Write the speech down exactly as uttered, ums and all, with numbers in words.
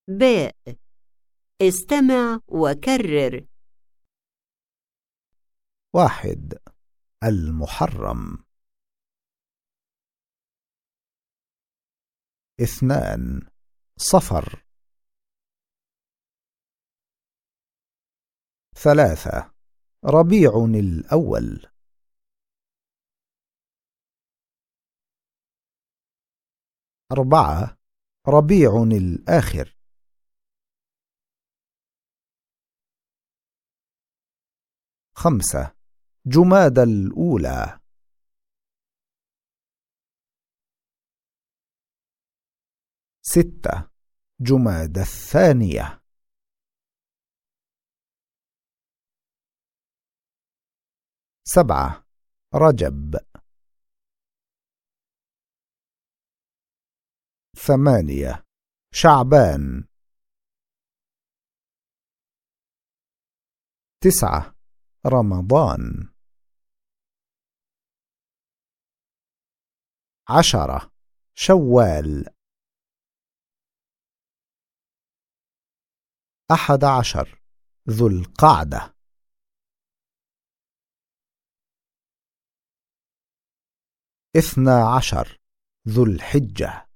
ب. استمع وكرر. واحد. المحرم. اثنان. صفر. ثلاثة. ربيع الأول. أربعة. ربيع الآخر. خمسة. جماد الأولى. ستة. جماد الثانية. سبعة. رجب. ثمانية. شعبان. تسعة. رمضان. عشرة. شوال. أحد عشر. ذو القعدة. اثنا عشر. ذو الحجة.